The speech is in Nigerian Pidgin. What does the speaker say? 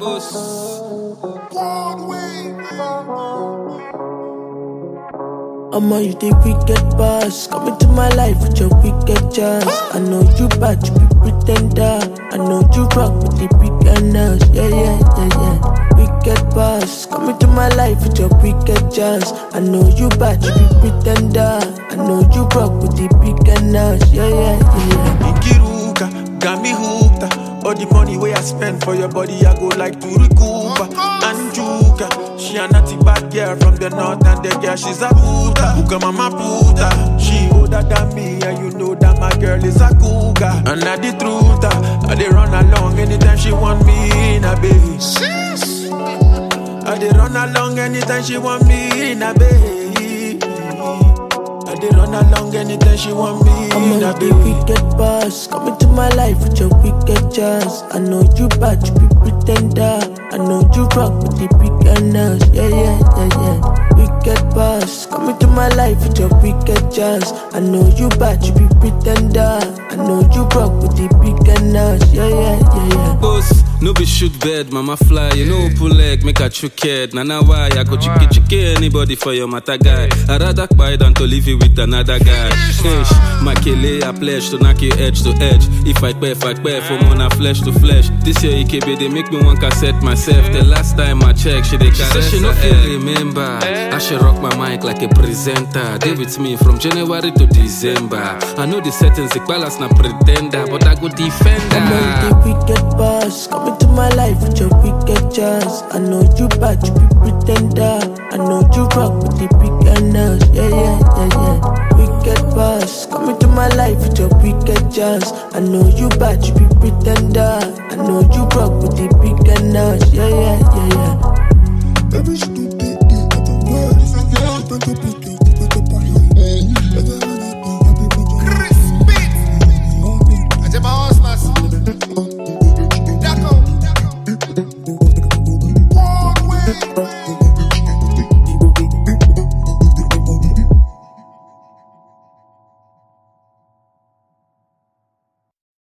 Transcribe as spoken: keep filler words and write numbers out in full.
Boss. I'ma you the wicked boss. Come into my life with your wicked chance. I know you bad, you be pretender. I know you rock with the big gunners. Yeah, yeah, yeah, yeah. Wicked boss. Come into my life with your wicked chance. I know you bad, you be pretender. I know you rock with the big gunners. Yeah, yeah, yeah, yeah. Inkiruka, got me hooked. All the money where I spend for your body, I go like to recoup. Anjuka, she a naughty bad girl from the north, and the girl she's a puta. Hookah mama puta, she older than me, and you know that my girl is a cougar. And I the truth, I dey run along anytime she want me in a bed. I dey run along anytime she want me in a bed. I dey run along anytime she want me I'm in a on the bed. wicked boss. Come into my life with your wicked chance. I know you bad, you be pretender. I know you rock with the big gunners. Yeah, yeah, yeah, yeah. Wicked boss. Come into my life with your wicked chance. I know you bad, you be pretender. I know you rock with the big gunners. Yeah, yeah, yeah, yeah. Boss, no be shoot bed, mama fly. You know pull leg, make a trick head. Nana why I go chicky chicky anybody for your matter guy. I rather buy than to leave you with another guy. Ish, my kele I pledge to knock you edge to edge. If I pay, if I pay from on a flesh to flesh. This year E K B they make me want cassette myself. The last time I checked, she they she said she no feel remember. I should rock my mic like a presenter. They with me from January to December. I know the settings, the balance na pretender, but I go defender. I'm on the wicked boss. Come into my life with your wicked chance. I know you bad, you be pretender. I know you rock with the big gunners. Yeah, yeah, yeah, yeah. Wicked boss. Come into my life with your wicked chance. I know you bad, you be pretender. I know you rock with the big gunners. Yeah, yeah, yeah, yeah. Baby, she do